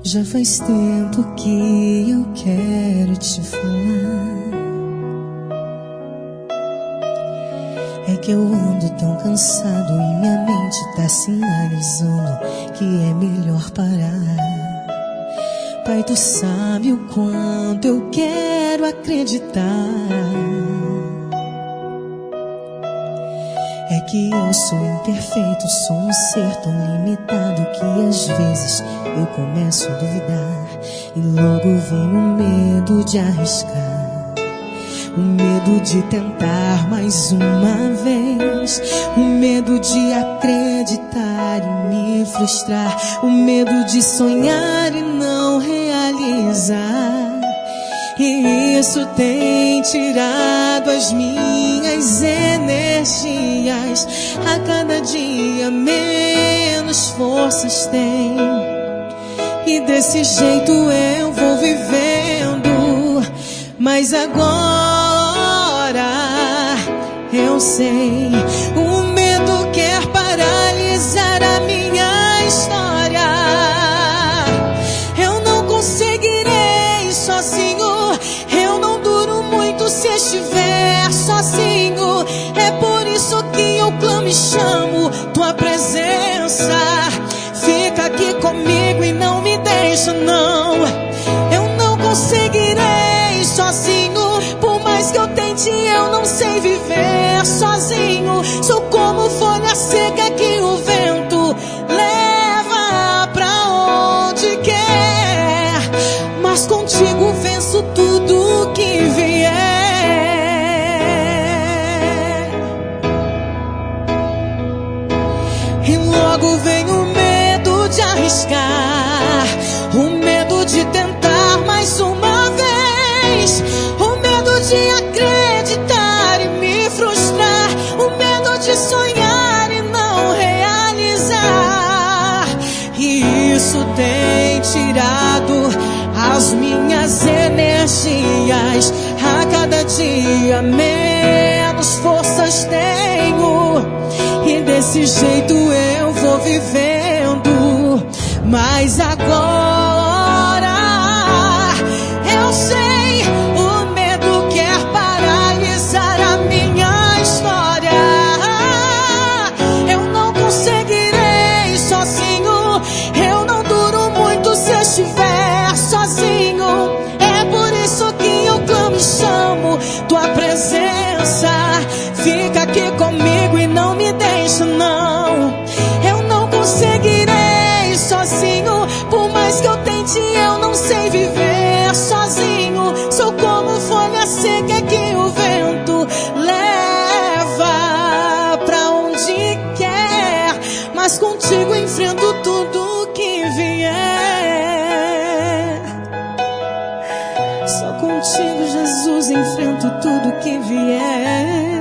Já faz tempo que eu quero te falar. É que eu ando tão cansado e minha mente tá sinalizando que é melhor parar. Pai, tu sabe o quanto eu quero acreditar. É que eu sou imperfeito, sou um ser tão limitado que às vezes eu começo a duvidar. E logo vem o medo de arriscar, o medo de tentar mais uma vez, o medo de acreditar e me frustrar, o medo de sonhar e não realizar. E isso tem tirado as minhas energias. A cada dia menos forças tem. E desse jeito eu vou vivendo. Mas agora eu sei, o medo quer paralisar a minha história. Eu não conseguirei sozinho. Eu não duro muito se estiver sozinho. É por isso que eu clamo e chamo tua presença. Fica aqui comigo e não me deixa, não. Eu não conseguirei sozinho. Por mais que eu tente, eu não sei viver sozinho. Sou como folha seca que o vento leva pra onde quer. Mas contigo venço tudo que vier. E logo vem o medo de arriscar, o medo de tentar mais uma vez, o medo de acreditar e me frustrar, o medo de sonhar e não realizar. E isso tem tirado as minhas energias. A cada dia menos forças tenho. E desse jeito eu vou vivendo. Mas agora eu sei, o medo quer paralisar a minha história. Eu não conseguirei sozinho. Eu não duro muito se estiver sozinho. É por isso que eu clamo e chamo tua presença. Fica aqui comigo e não me deixa, não. Eu não conseguirei sozinho. Por mais que eu tente, eu não sei viver sozinho. Sou como folha seca que o vento leva pra onde quer. Mas contigo enfrento tudo que vier. Só contigo, Jesus, enfrento tudo que vier.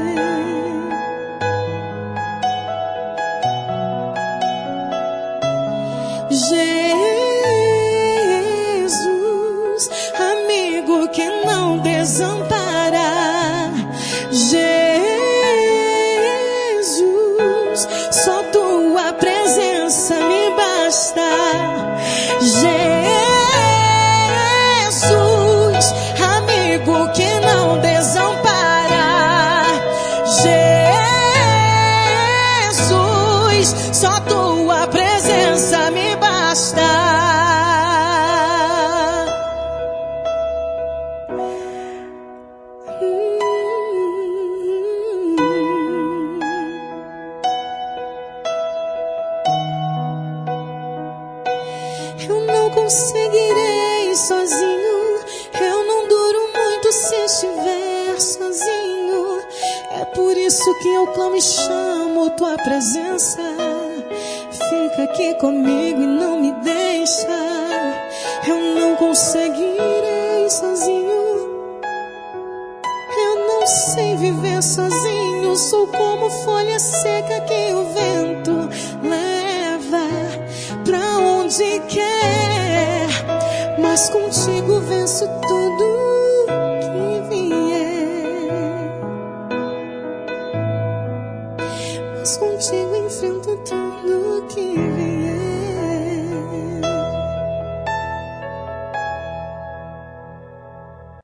Jesus, amigo que não desampara. Jesus, só tua presença me basta. Jesus, amigo que não desampara. Jesus, só tua presença me basta. Eu não conseguirei sozinho. Eu não duro muito se estiver sozinho. É por isso que eu clamo e chamo tua presença. Fica aqui comigo e não me deixa. Eu não conseguirei sozinho. Eu não sei viver sozinho. Sou como folha seca que o vento leva pra onde quer. Mas contigo venço tudo que vier. Mas contigo enfrento tudo que vier.